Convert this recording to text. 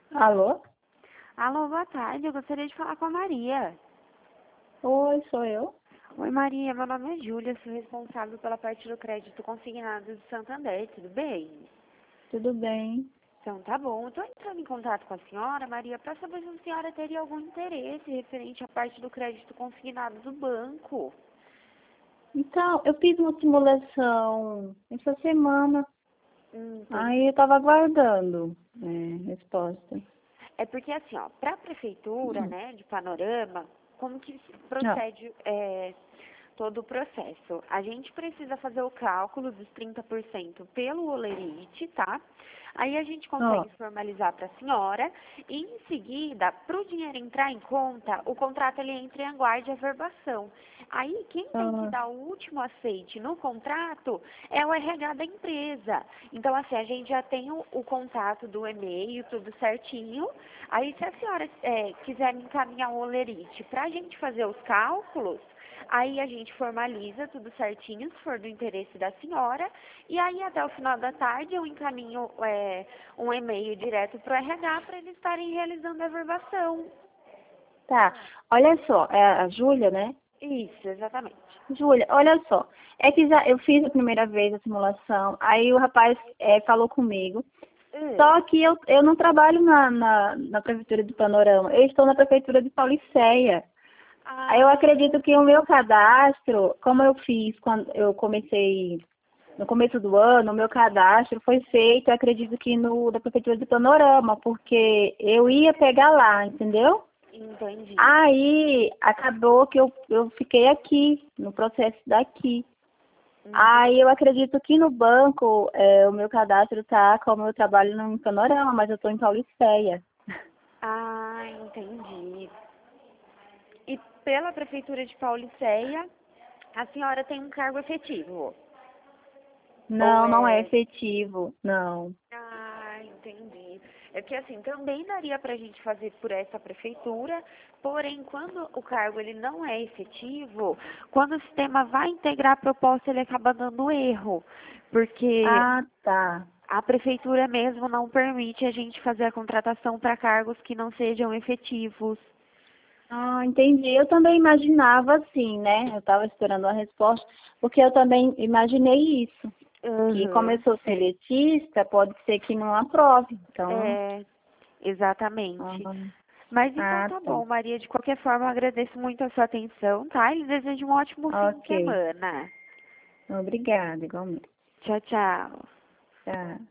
Alô? Alô, boa tarde. Eu gostaria de falar com a Maria. Oi, sou eu. Oi, Maria. Meu nome é Júlia. Sou responsável pela parte do crédito consignado do Santander. Tudo bem? Tudo bem? Então, tá bom. Estou entrando em contato com a senhora, Maria, para saber se a senhora teria algum interesse referente à parte do crédito consignado do banco. Então, eu fiz uma simulação essa semana, Entendi. aí eu estava aguardando resposta. É porque, assim, ó, para a prefeitura, Hum. né, de Panorama, como que se Não. procede todo o processo? A gente precisa fazer o cálculo dos 30% pelo Olerite, tá? Aí a gente Ó, consegue formalizar para a senhora e, em seguida, para o dinheiro entrar em conta, o contrato ele entra em aguarde e averbação. Aí, quem tem que ó, dar o último aceite no contrato é o RH da empresa. Então, assim, a gente já tem o contato do e-mail, tudo certinho. Aí, se a senhora quiser me encaminhar o Olerite para a gente fazer os cálculos, aí a gente formaliza tudo certinho, se for do interesse da senhora, e aí até o final da tarde eu encaminho um e-mail direto para o RH para eles estarem realizando a verbação. tá. Olha só, é a Júlia, né? Isso, exatamente. Júlia, olha só. É que já eu fiz a primeira vez a simulação, aí o rapaz falou comigo. Hum. Só que eu não trabalho na prefeitura de Panorama, eu estou na prefeitura de Paulicéia. Aí eu Ah, acredito que o meu cadastro, como eu fiz quando eu comecei no começo do ano, o meu cadastro foi feito, eu acredito que no da prefeitura de Panorama, porque eu ia pegar lá, entendeu? entendi. Aí acabou que eu fiquei aqui, no processo daqui. Entendi. Aí eu acredito que no banco o meu cadastro tá como eu trabalho no Panorama, mas eu estou em Paulicéia. Ah, entendi. E pela Prefeitura de Paulicéia, a senhora tem um cargo efetivo? Ou Não, não é é... efetivo, não. Ah, entendi. É que assim, também daria para a gente fazer por essa prefeitura, porém, quando o cargo ele não é efetivo, quando o sistema vai integrar a proposta, ele acaba dando erro, porque Ah, tá. a prefeitura mesmo não permite a gente fazer a contratação para cargos que não sejam efetivos. Ah, entendi. Eu também imaginava assim, né? Eu estava esperando a resposta, porque eu também imaginei isso. Que como eu Uhum. sou seletista, pode ser que não aprove. Então, É, exatamente. ah, Mas então ah, tá tá. bom, Maria. De qualquer forma, eu agradeço muito a sua atenção, tá? E desejo um ótimo fim de Ok. semana. Obrigada, igualmente. Tchau, tchau. Tá.